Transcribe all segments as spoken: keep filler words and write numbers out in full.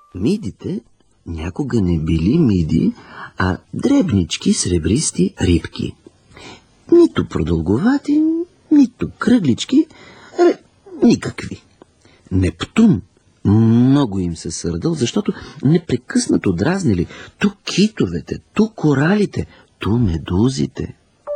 Мидите някога не били миди, а дребнички сребристи рибки. Нито продълговати, нито кръглички, а никакви. Нептун много им се сърдал, защото непрекъснато дразнили ту китовете, ту коралите, ту медузите.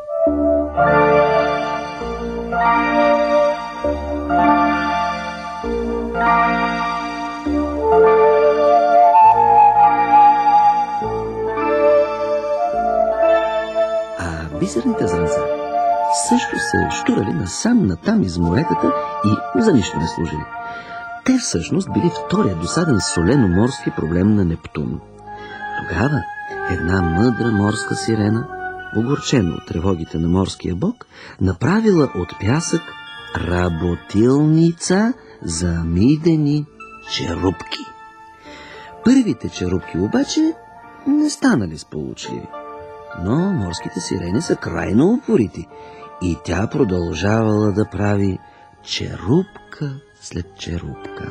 Бисерните зранца също се щурали насам натам из моретата и за нищо не служили. Те всъщност били втория досаден солено-морски проблем на Нептун. Тогава една мъдра морска сирена, огорчена от тревогите на морския бог, направила от пясък работилница за мидени черупки. Първите черупки обаче не станали сполучливи. Но морските сирени са крайно упорити и тя продължавала да прави черупка след черупка.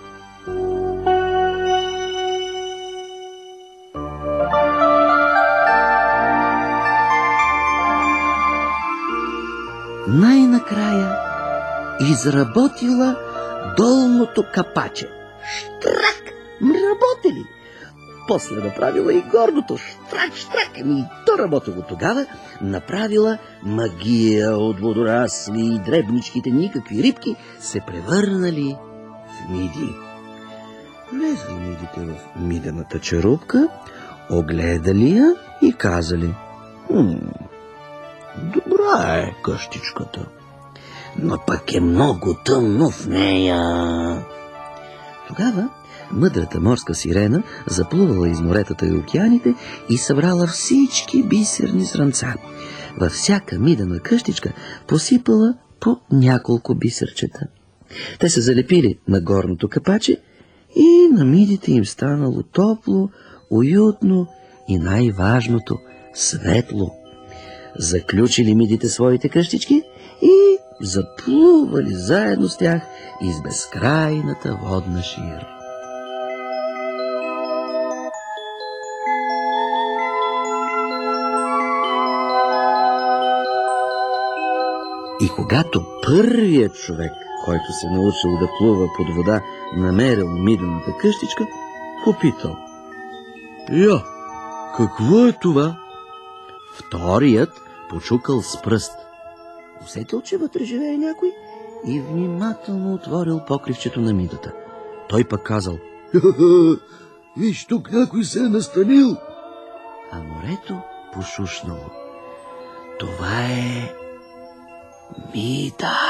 Най-накрая изработила долното капаче. Штрак! Работели! После направила и горното. Штрак, штрак. Ами то работило тогава. Направила магия от водорасли и дребничките никакви рибки се превърнали в миди. Влезли мидите в мидената черупка, огледали я и казали: хм, добра е къщичката, но пък е много тъмно в нея. Тогава мъдрата морска сирена заплувала из моретата и океаните и събрала всички бисерни зранца. Във всяка мидена къщичка посипала по няколко бисерчета. Те се залепили на горното капаче и на мидите им станало топло, уютно и най-важното – светло. Заключили мидите своите къщички и заплували заедно с тях из безкрайната водна шир. И когато първият човек, който се научил да плува под вода, намерил мидената къщичка, попитал: я, какво е това? Вторият почукал с пръст. Усетил, че вътре живее някой и внимателно отворил покривчето на мидата. Той пък казал: виж, тук някой се е настанил. А морето пошушнало: това е мида.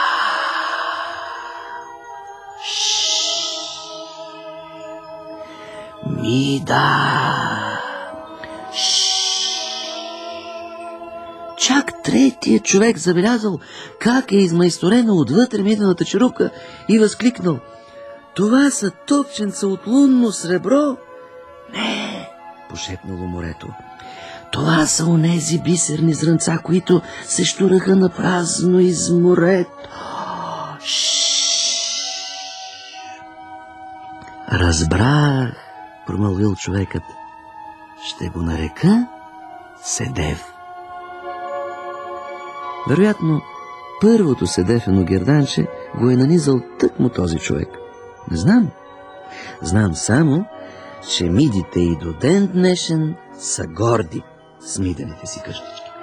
Мида. Чак третият човек забелязал как е измайсторена отвътре мидената черупка и възкликнал: това са топченца от лунно сребро? Не, пошепнало морето. Това са онези бисерни зранца, които се щураха на празно из морето. Разбрах, промълвил човекът. Ще го нарека Седев. Вероятно, първото седефено герданче го е нанизал тъкмо този човек. Не знам. Знам само, че мидите и до ден днешен са горди с мидените си къщички.